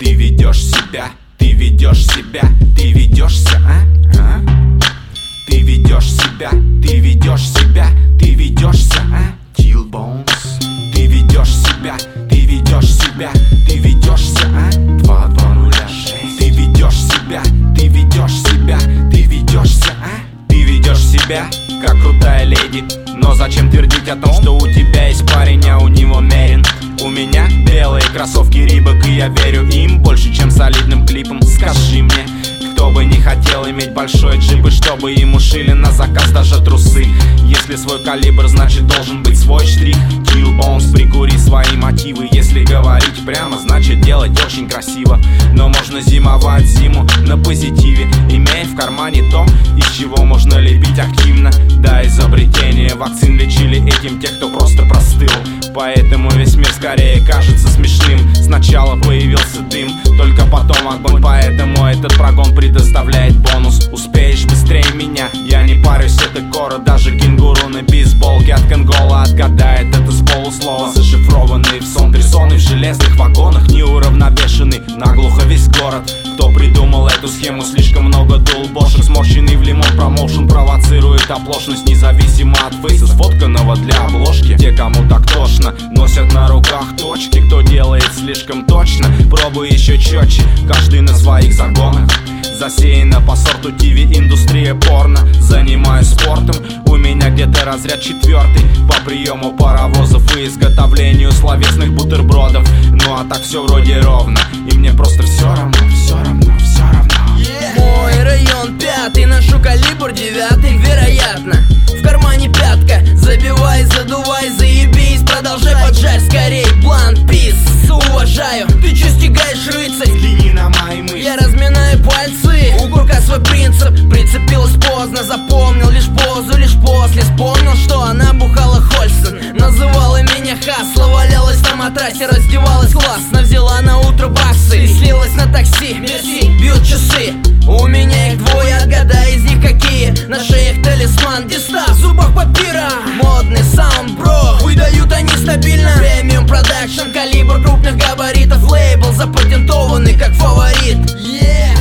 Ты ведешь себя, ты ведешь себя, ты ведешься, а? Ты ведешь себя, ты ведешь себя, ты ведешься, а? Chill Bones. Ты ведешь себя, ты ведешь себя, ты ведешься, а? 2206. Ты ведешь себя, ты ведешь себя, ты ведешься, а? Ты ведешь себя, как крутая леди. Но зачем твердить о том, что у тебя есть парень, а у него Мерин? У меня белые кроссовки Рибок, и я верю им больше, чем солидным клипом. Скажи мне, кто бы не хотел иметь большой джип, и чтобы ему шили на заказ даже трусы. Если свой калибр, значит должен быть свой штрих. Chill Bones, прикури свои мотивы. Если говорить прямо, значит делать очень красиво. Но можно зимовать зиму на позитиве, имея в кармане то, из чего можно лепить активно. Да, изобретение вакцин лечили этим тех, кто просто простыл. Поэтому весь мир скорее кажется смешным. Сначала появился дым, только потом огонь. Поэтому этот прогон предоставляет бонус. Успеешь быстрее меня, я не парюсь, это город. Даже кенгуру на бейсболке от Конгола отгадает это с полуслова. Зашифрованные в сон трясоны в железных вагонах, неуравновешенный наглухо весь город. Кто придумал эту схему? Слишком много дулбошек, сморщенный в лимон промоушен провоцирует оплошность. Независимо от фейса, сфотканного для обложки. Те, кому так тошно, носят на руках точки. Кто делает слишком точно, пробуй еще четче. Каждый на своих загонах. Засеяна по сорту ТВ индустрия порно. Занимаюсь спортом, у меня где-то разряд 4 по приему паровозов и изготовлению словесных бутербродов. Ну а так все вроде ровно, и мне просто все равно, все равно, все равно. Мой район 5, ношу калибр 9, вероятно. В кармане пятка, забивай, задувай, заебись. Продолжай поджарь скорей, блант, пис. Уважаю, ты че стигаешь, рыцарь? Взгляни на мои мысли. Я разминаю пальцы, у курка свой принцип. Прицепилась поздно, запомнил лишь позу, лишь после вспомнил, что она бухала Хольстон. Называла меня Хасла, валялась на матрасе, раздевалась классно. Взяла на утро баксы и слилась на такси. Мерси, бьют часы, у меня их двое, отгадай из них какие. На шеях талисман, диста, в зубах папира. Модный саунд, бро, выдают они стабильно. Премиум продакшн, калибр крупных габаритов. Лейбл запатентованный как фаворит.